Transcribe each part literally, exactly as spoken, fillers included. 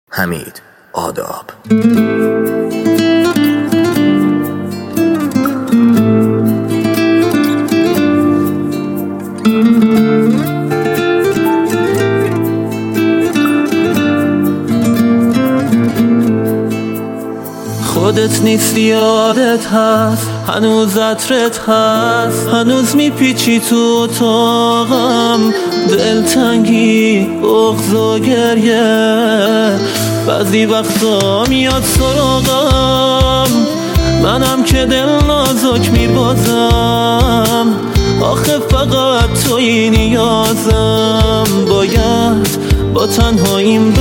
حمید آداب. خودت نیستی یادت هست، هنوز عطرت هست، هنوز میپیچی تو اتاقم، دلتنگی، بغض و گریه بعضی وقتا میاد سراغم. منم که دل نازک میبازم، آخه فقط توی نیازم، باید با تنهاییم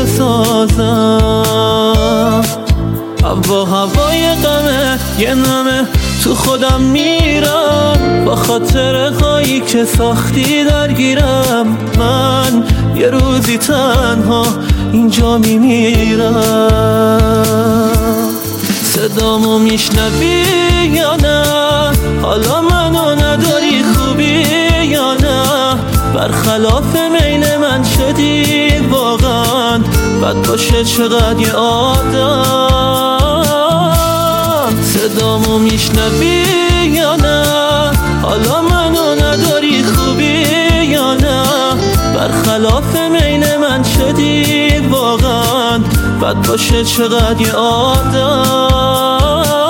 بسازم. هوا هوای غمه یه نمه تو خودم میرم، با خاطر هایی که ساختی درگیرم. من یه روزی تنها اینجا میمیرم. صدامو میشنوی یا نه؟ حالا منو نداری خوبی یا نه؟ برخلاف میل من شدی واقعا، بد باشه چقدر یه آدم. صدامو میشنوی یا نه؟ حالا منو نداری خوبی یا نه؟ برخلاف میل من شدی واقعا، بد باشه چقدر یه آدم.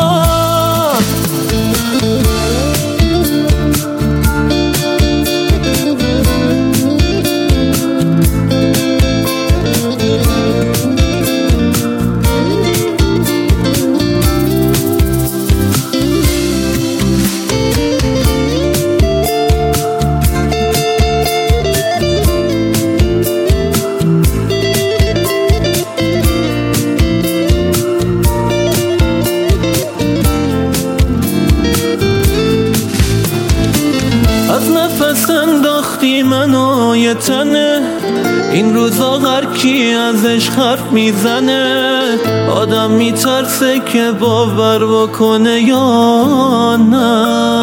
از نفس انداختی منو یه تنه، این روزا هر کی ازش حرف میزنه، آدم میترسه که باور بکنه یا نه.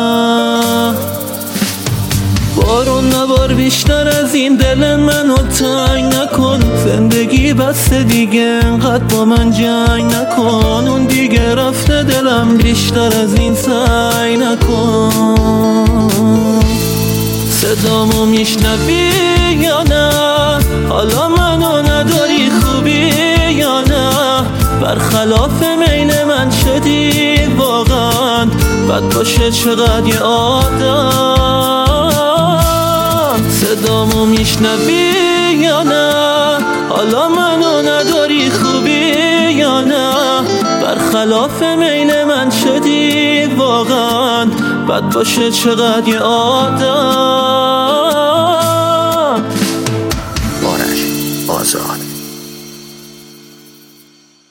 بارون نبار بیشتر از این دل منو تنگ نکن، زندگی بسته دیگه انقدر با من جنگ نکن. اون دیگه رفته دلم بیشتر از این سعی نکن. صدامو میشنوی یا نه؟ حالا منو نداری خوبی یا نه؟ برخلاف میل من شدی واقعا، بد باشه چقدر یه آدم. صدامو میشنوی یا نه؟ حالا منو نداری خوبی یا نه؟ برخلاف میل من شدی واقعا، بد باشه چقدر یه آدم. آرش آزاد.